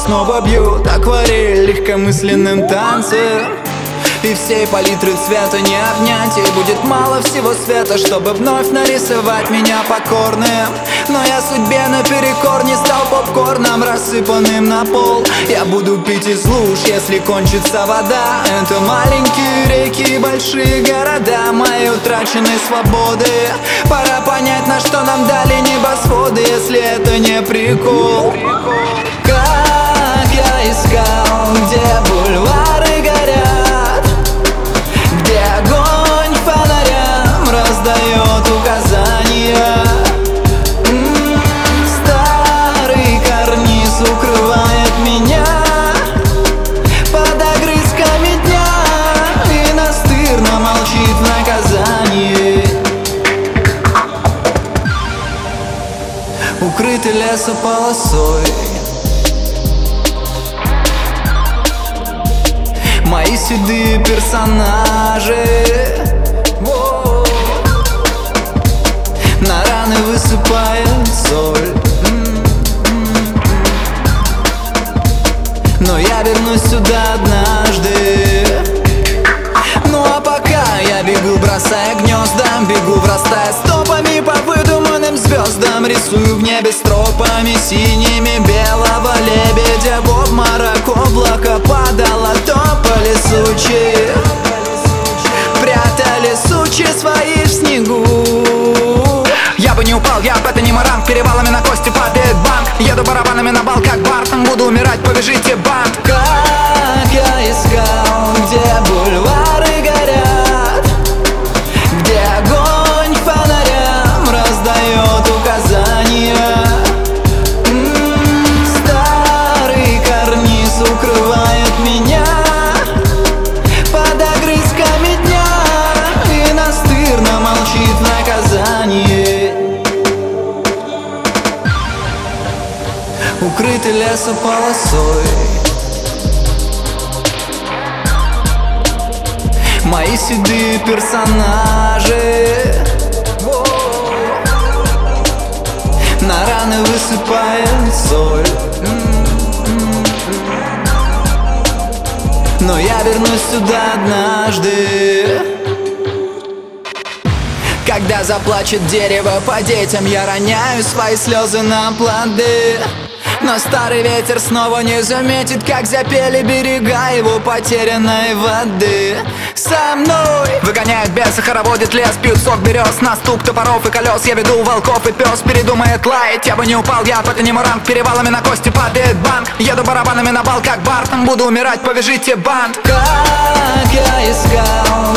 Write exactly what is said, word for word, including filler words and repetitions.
снова бьют акварель легкомысленным танцем. И всей палитры цвета не обнять, и будет мало всего света, чтобы вновь нарисовать меня покорным. Но я судьбе наперекор не стал попкорном, рассыпанным на пол. Я буду пить из луж, если кончится вода. Это маленькие реки и большие города моей утраченной свободы. Пора понять, на что нам дали небосводы, если это не прикол. Как я искал, где бульвары горят, где огонь фонарям раздает указания. М-м, старый карниз укрывает меня под огрызками дня и настырно молчит в наказании. Укрытый лесополосой мои седые персонажи. Воу. На раны высыпает соль. М-м-м. Но я вернусь сюда однажды. Ну а пока я бегу, бросая гнезда, бегу, врастая стопами по выдуманным звездам. Рисую в небе стропами синими белого лебедя в обморок. Облако падало, топали сучи, прятали сучи свои в снегу. Я бы не упал, я бы это не маранг, перевалами на кости падает банк. Еду барабанами на бал, как Бартон, буду умирать, повяжите бант. Как я искал, где бульвары горят, где огонь фонарям раздает указания. М-м, старый карниз укрывает меня под огрызками дня и настырно молчит в наказании. Укрытый лесополосой мои седые персонажи. Воу. На раны высыпает соль. М-м-м. Но я вернусь сюда однажды. Когда заплачет дерево по детям, я роняю свои слезы на плоды. Но старый ветер снова не заметит, как запели берега его потерянной воды. Со мной выгоняют беса, хороводит лес, пьют сок берез. На стук топоров и колес я веду волков, и пес передумает лаять. Я бы не упал, я это не муранг, перевалами на кости падает банк. Еду барабанами на бал, как Бартон, буду умирать, повяжите бант. Как я искал,